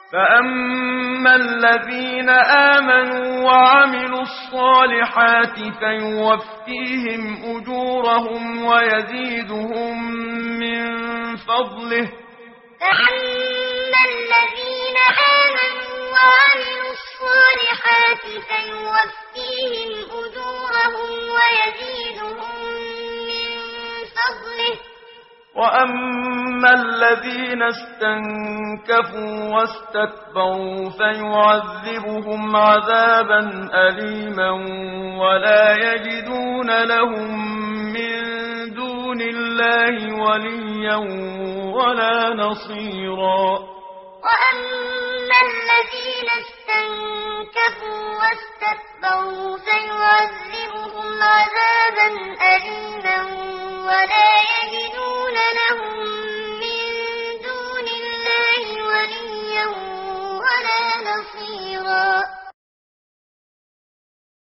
فأما الذين آمنوا وعملوا الصالحات فيوفيهم أجورهم ويزيدهم من فضله. فأما الذين آمنوا وعملوا الصالحات فيوفيهم أجورهم ويزيدهم من فضله. وأما الذين استنكفوا واستكبروا فيعذبهم عذابا أليما ولا يجدون لهم من دون الله وليا ولا نصيرا. وأما الذين استنكفوا واستكبروا فيعذبهم عذابا أليما ولا يجدون لهم من دون الله وليا ولا نصيرا.